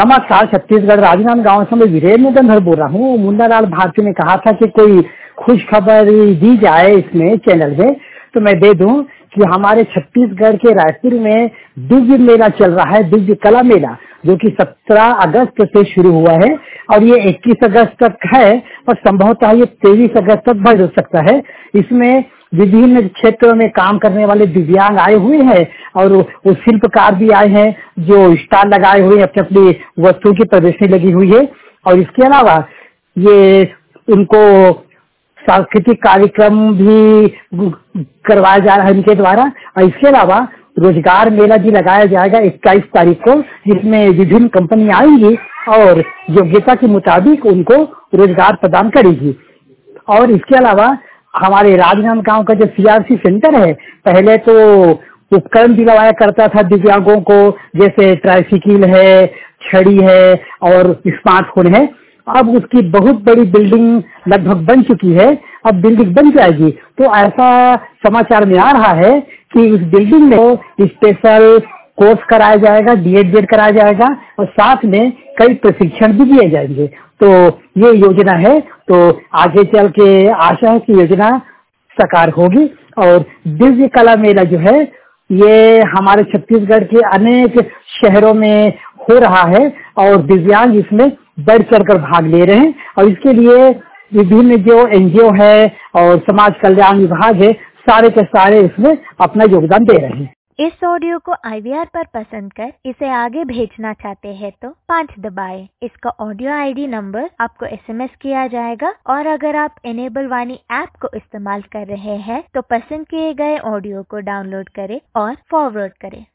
नमस्कार, छत्तीसगढ़ राजनांदगांव से मैं वीरेंद्र गंधर बोल रहा हूँ। मुन्नालाल भारती ने कहा था कि कोई खुश खबर दी जाए इसमें चैनल में, तो मैं दे दूं कि हमारे छत्तीसगढ़ के रायपुर में दिव्य मेला चल रहा है, दिव्य कला मेला, जो कि 17 अगस्त से शुरू हुआ है और ये 21 अगस्त तक है, और संभवतः ये 23 अगस्त तक बढ़ सकता है। इसमें विभिन्न क्षेत्रों में काम करने वाले दिव्यांग आए हुए हैं और वो शिल्पकार भी आए हैं जो स्टॉल लगाए हुए हैं, अपनी अपनी वस्तुओं की प्रदर्शनी लगी हुई है। और इसके अलावा ये उनको सांस्कृतिक कार्यक्रम भी करवाया जा रहा है इनके द्वारा। और इसके अलावा रोजगार मेला भी लगाया जाएगा 21 तारीख को, जिसमें विभिन्न कंपनियां आएंगी और योग्यता के मुताबिक उनको रोजगार प्रदान करेगी। और इसके अलावा हमारे राजनांदगांव का जो सीआरसी सेंटर है, पहले तो उपकरण दिलवाया करता था दिव्यांगों को, जैसे ट्राइसिकल है, छड़ी है और स्मार्टफोन है। अब उसकी बहुत बड़ी बिल्डिंग लगभग बन चुकी है, अब बिल्डिंग बन जाएगी। तो ऐसा समाचार में आ रहा है कि इस बिल्डिंग में स्पेशल कोर्स कराया जाएगा, डीएड कराया जाएगा और साथ में कई प्रशिक्षण भी दिए जाएंगे। तो ये योजना है, तो आगे चल के आशा है कि योजना साकार होगी। और दिव्य कला मेला जो है ये हमारे छत्तीसगढ़ के अनेक शहरों में हो रहा है और दिव्यांग इसमें बढ़ चढ़ कर भाग ले रहे हैं। और इसके लिए विभिन्न जो एनजीओ है और समाज कल्याण विभाग है, सारे के सारे इसमें अपना योगदान दे रहे हैं। इस ऑडियो को IVR पर पसंद कर इसे आगे भेजना चाहते हैं तो 5 दबाएं। इसका ऑडियो ID नंबर आपको SMS किया जाएगा। और अगर आप इनेबल वाणी ऐप को इस्तेमाल कर रहे हैं तो पसंद किए गए ऑडियो को डाउनलोड करें और फॉरवर्ड करें।